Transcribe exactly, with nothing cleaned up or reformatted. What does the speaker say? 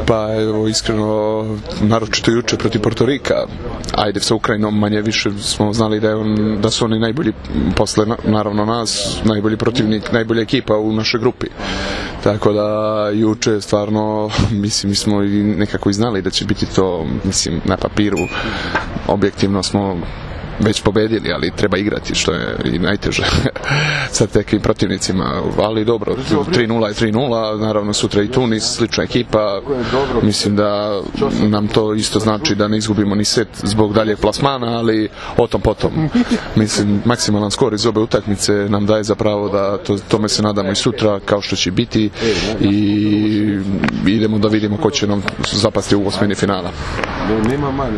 Pa evo, iskreno, naročito juče protiv Portorika, ajde sa Ukrajinom manje više smo znali da, je on, da su oni najbolji posle naravno nas, najbolji protivnik, najbolja ekipa u našoj grupi. Tako da juče stvarno, mislim, mi smo i nekako i znali da će biti to, mislim, na papiru objektivno smo već pobedili, ali treba igrati, što je i najteže sa takvim protivnicima, ali dobro, tri nula je tri nula, naravno sutra i Tunis, slična ekipa, mislim da nam to isto znači da ne izgubimo ni set zbog daljeg plasmana, ali o tom potom. Mislim, maksimalan skor iz obe utakmice nam daje za pravo da to, tome se nadamo i sutra, kao što će biti, i idemo da vidimo ko će nam zapasti u osmini finala.